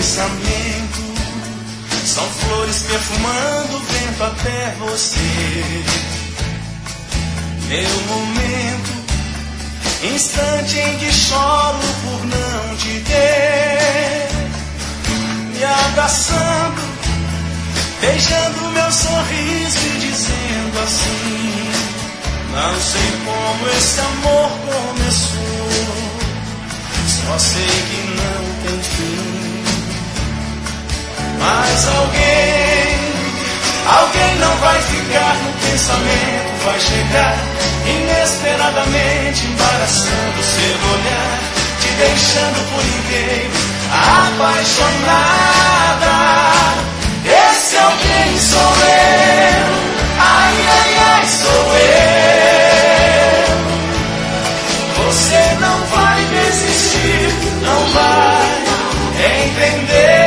pensamento são flores perfumando o vento até você. Meu momento, instante em que choro por não te ter, me abraçando, beijando meu sorriso e dizendo assim: não sei como esse amor começou, só sei que não tem fim. Mas alguém não vai ficar no pensamento, vai chegar inesperadamente, embaraçando seu olhar, te deixando por inteiro apaixonada. Esse alguém sou eu, ai, ai, ai, sou eu. Você não vai desistir, não vai entender.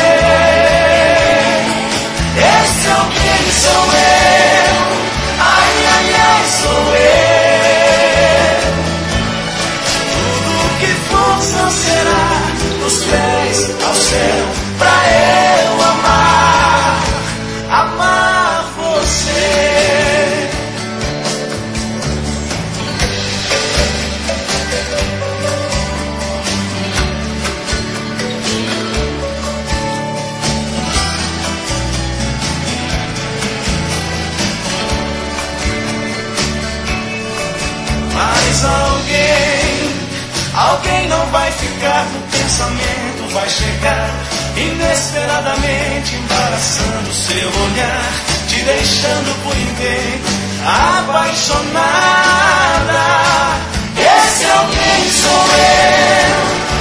Esse alguém sou eu, ai, ai, ai, sou eu. Tudo que for só será dos pés ao céu, pra eu amar você. Mas alguém não vai ficar no pensamento, vai chegar inesperadamente, embaraçando seu olhar, te deixando por inteiro apaixonada. Esse alguém sou eu.